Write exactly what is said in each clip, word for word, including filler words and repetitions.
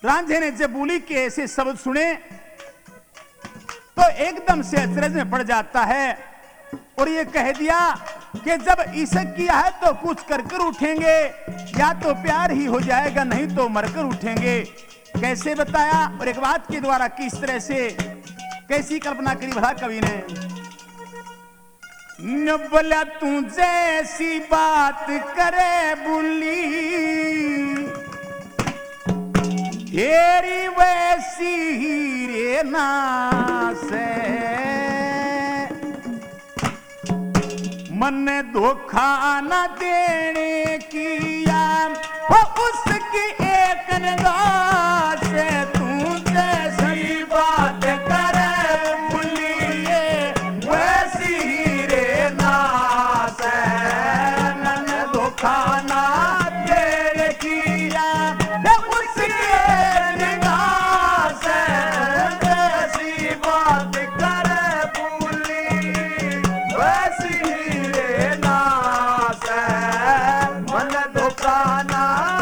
रांझे ने जब बोली के ऐसे शब्द सुने तो एकदम से अचरज में पड़ जाता है और ये कह दिया कि जब इशक किया है तो कुछ कर कर उठेंगे, या तो प्यार ही हो जाएगा नहीं तो मरकर उठेंगे। कैसे बताया और एक बात के द्वारा किस तरह से कैसी कल्पना करी भला कवि ने। न बोला तू जैसी बात करे बुली, तेरी वैसी ही रे नास मन धोखा न देने की या उसकी एक निगाह से तू जैसी बात करे बुलिए वैसी ही रे नास मन धोखा न देने की या उसकी एक निगाह से जैसी बात करे बुली वैसी ही रे नास मन धोखा न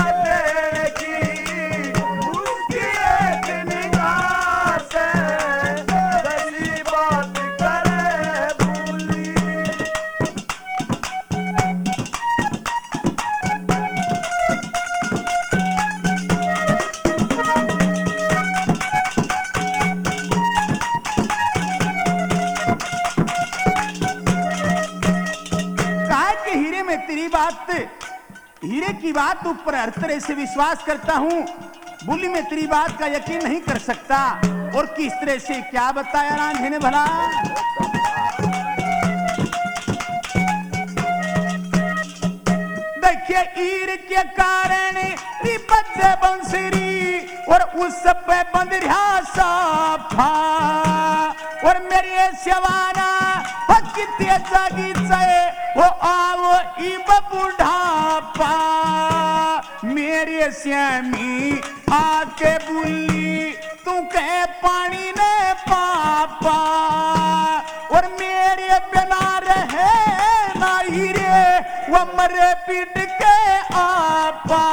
हीरे की बात ऊपर हर तरह से विश्वास करता हूं, बुली में तेरी बात का यकीन नहीं कर सकता। और किस तरह से क्या बताया रांझे ने भला। देखिए ईर के कारण बजे बंसरी और उस पे बंद रहा साफा और मेरे सेवाना कितने जागी चाहे वो आओ इब बुढ़ापा मेरे श्यामी आके बुली तू कह पानी ने पापा और मेरे बिना रहे ना हीरे वो मरे पीट के आपा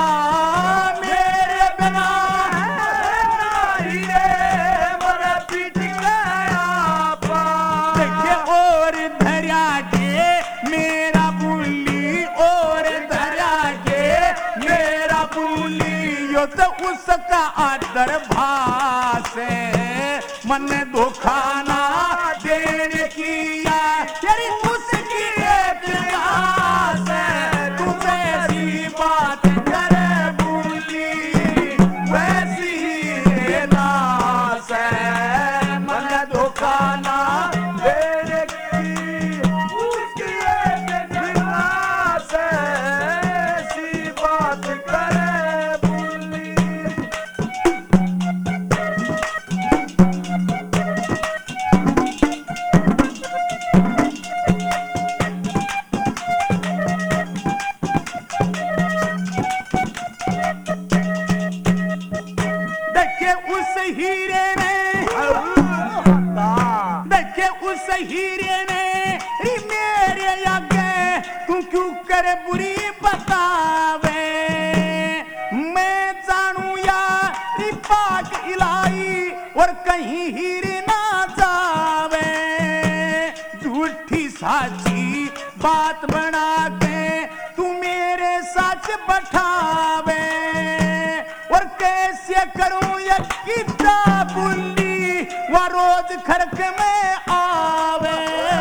मेरे बिना ना हीरे मरे पीट के आपा। देखिए और धैर्य के मेरा बुली और धैर्य के मेरा बुली यो तो उसका आदर भास मन धोखा ना देने की यारी उसकी एक आस तू वैसी बात करे बुली वैसी ही नास मन धोखा ना देने की उसकी एक आस ऐसी बात करे बुली। देखे उस हीरे ने देखे उस हीरे ने मेरे आगे तू क्यों करे बुरी बतावे मैं जानू या पाक इलाई और कहीं हीरे ना जावे झूठी साची बात बना के तू मेरे सच बैठावे और कैसे करूं ये कितना बुली वो रोज खरक में आवे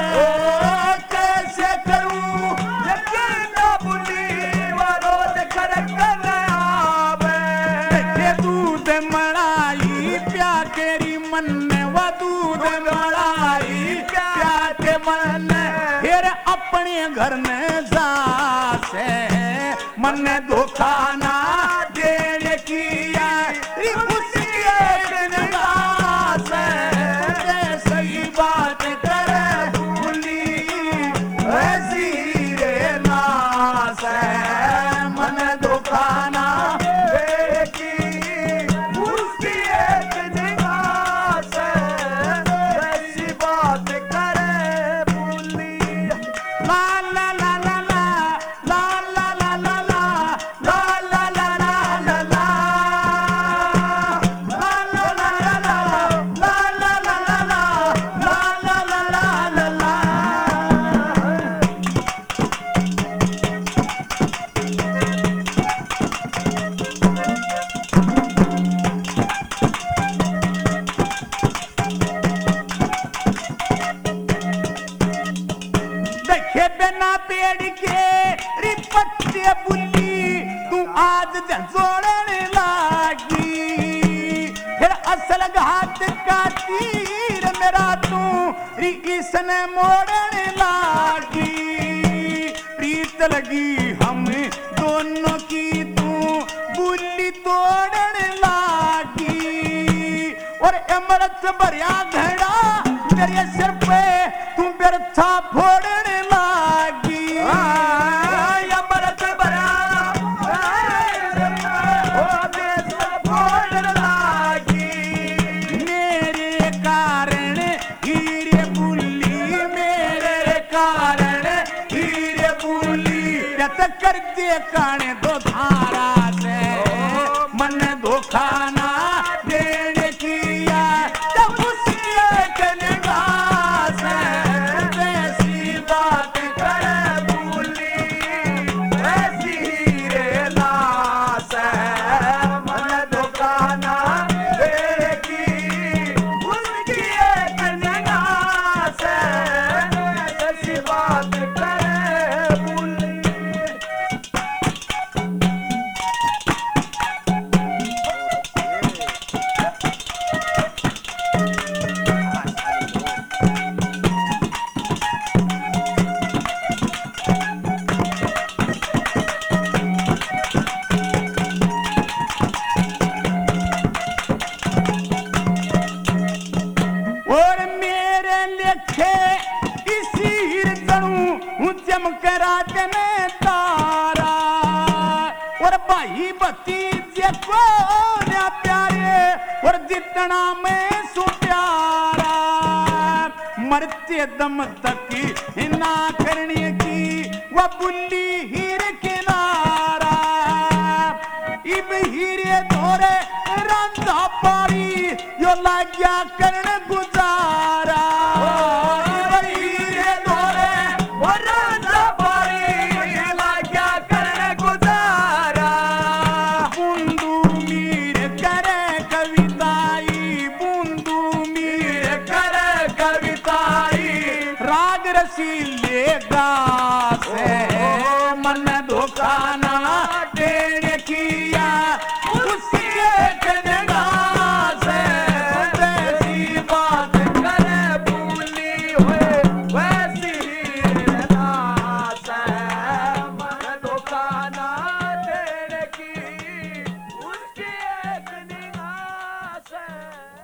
कैसे करूं ये कितना बुली वो रोज खरक में आवे। ये दूध मलाई प्या केरी मन में वो दूध मलाई प्या के मन फिर अपने घर में जा से मन धोखा ना देने की उसकी एक निगाह से सही बात करे बुली वैसी रे नास मन धोखा ना देने की उसकी एक निगाह से ऐसी बात करे बुली। ला ला ला ला ला ला ला ला ला ला ला फसल घात का तीर मेरा तू री इसने मोड़ने लागी प्रीत लगी हम दोनों की तू बुल्ली तोड़ने लागी और अमृत भरिया घड़ा मेरे सिर पे तू व्यर्था फोड़ने लागी अमृत भरा फोड़ने लागी मेरे कारण हीरे बुल्ली मेरे कारण हीरे बुल्ली जत कर दे काने दो धारा से मन धोखा ना देने किया जब उसकी कनेगा से ऐसी बात करे बुल्ली ऐसी हीरे लाश मन धोखा ना देने की उसकी कनेगा से ऐसी बात करे बुल्ली और मेरे लेखे इसी हिरदणू चमकरा जने तारा और भाई भतीजे को ना प्यारे और जितना मैं सु प्यारा मरते दम तक ना करने की वह बुल्ली हीर किनारा इब हीरे धोरे रंधा पारी यो लाग्या करण गुजारा इब हीरे धोरे वो रंधा पारी यो लाग्या करण गुजारा बूंदू मीर करे कविताई बूंदू मीर करे कविताई राग रसीली